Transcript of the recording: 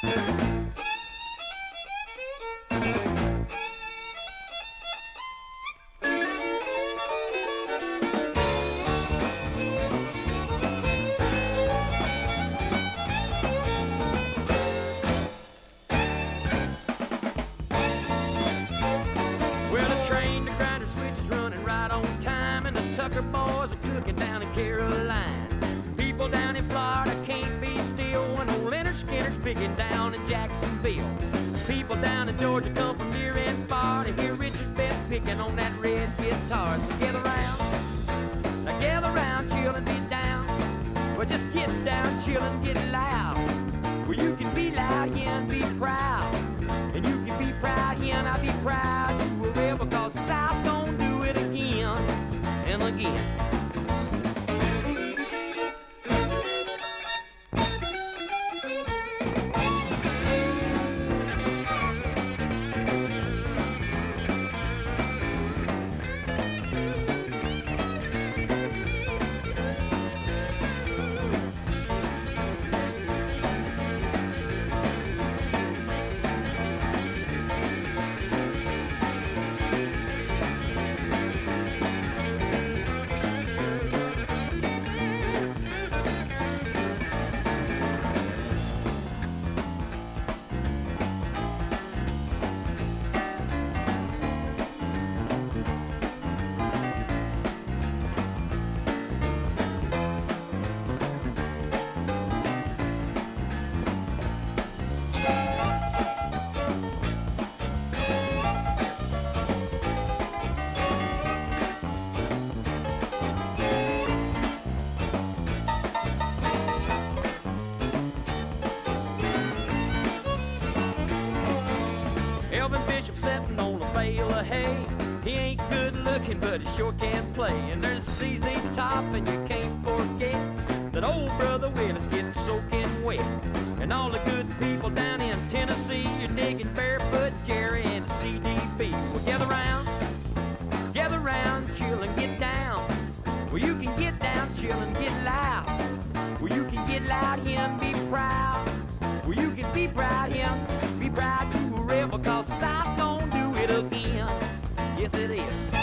Well, the train, the grinder switch is running right on time, and the Tucker boys are cooking down in Caroline. People down in Florida can't be still when old Leonard Skinner's picking down in Jacksonville. People down in Georgia come from near and far to hear Richard Best picking on that red guitar. So gather round, now gather round, chill and get down. Well, just get down, chill and get loud. Well, you can be loud here and be proud, and you can be proud here and I'll be proud too. Well, because South's gonna do it again and again. Elvin Bishop sitting on a bale of hay. He ain't good looking, but he sure can play. And there's CZ Top, and you can't forget that old brother Will is getting soaking wet. And all the good people down in Tennessee, you're digging Barefoot Jerry and CDB. Well, gather round, chill and get down. Well, you can get down, chill and get loud. Well, you can get loud here and be proud. Well, you can be proud here, be proud to a rebel, cause South's gonna do it again. Yes, it is.